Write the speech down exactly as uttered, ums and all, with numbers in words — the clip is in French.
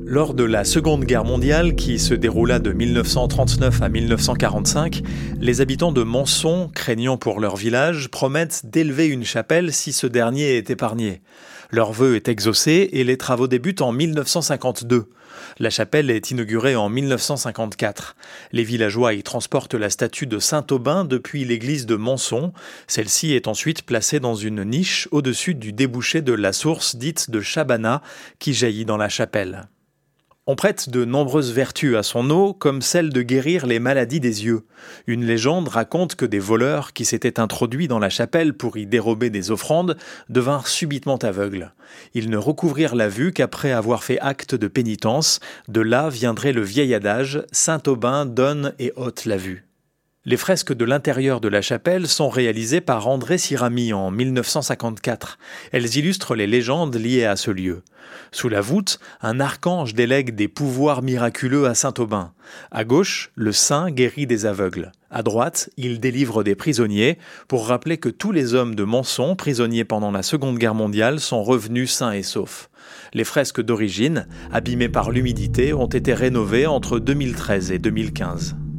Lors de la Seconde Guerre mondiale, qui se déroula de mille neuf cent trente-neuf à mille neuf cent quarante-cinq, les habitants de Manson, craignant pour leur village, promettent d'élever une chapelle si ce dernier est épargné. Leur vœu est exaucé et les travaux débutent en mille neuf cent cinquante-deux. La chapelle est inaugurée en mille neuf cent cinquante-quatre. Les villageois y transportent la statue de Saint-Aubin depuis l'église de Manson. Celle-ci est ensuite placée dans une niche au-dessus du débouché de la source dite de Chabana qui jaillit dans la chapelle. On prête de nombreuses vertus à son eau, comme celle de guérir les maladies des yeux. Une légende raconte que des voleurs qui s'étaient introduits dans la chapelle pour y dérober des offrandes devinrent subitement aveugles. Ils ne recouvrirent la vue qu'après avoir fait acte de pénitence. De là viendrait le vieil adage « Saint-Aubin donne et ôte la vue ». Les fresques de l'intérieur de la chapelle sont réalisées par André Sirami en mille neuf cent cinquante-quatre. Elles illustrent les légendes liées à ce lieu. Sous la voûte, un archange délègue des pouvoirs miraculeux à Saint-Aubin. À gauche, le saint guérit des aveugles. À droite, il délivre des prisonniers pour rappeler que tous les hommes de Manson, prisonniers pendant la Seconde Guerre mondiale, sont revenus sains et saufs. Les fresques d'origine, abîmées par l'humidité, ont été rénovées entre deux mille treize et deux mille quinze.